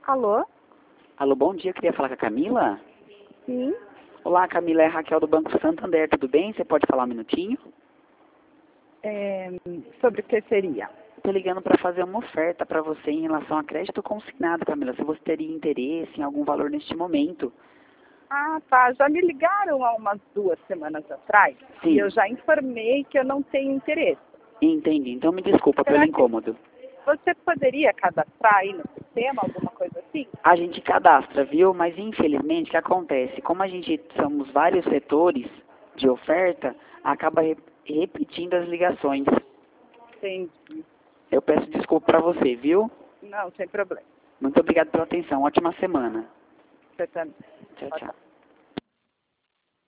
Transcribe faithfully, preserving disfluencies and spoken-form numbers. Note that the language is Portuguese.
Alô? Alô, bom dia, queria falar com a Camila? Sim. Olá, Camila, é a Raquel do Banco Santander, tudo bem? Você pode falar um minutinho? É, sobre o que seria? Estou ligando para fazer uma oferta para você em relação a crédito consignado, Camila, se você teria interesse em algum valor neste momento. Ah, tá. Já me ligaram há umas duas semanas atrás. Sim. E eu já informei que eu não tenho interesse. Entendi, então me desculpa Será pelo que incômodo. Você poderia cadastrar aí no sistema, alguma coisa assim? A gente cadastra, viu? Mas infelizmente o que acontece? Como a gente somos vários setores de oferta, acaba re- repetindo as ligações. Entendi. Eu peço desculpa para você, viu? Não, sem problema. Muito obrigado pela atenção. Ótima semana. Você também. Tchau, Tchau, tchau. tchau.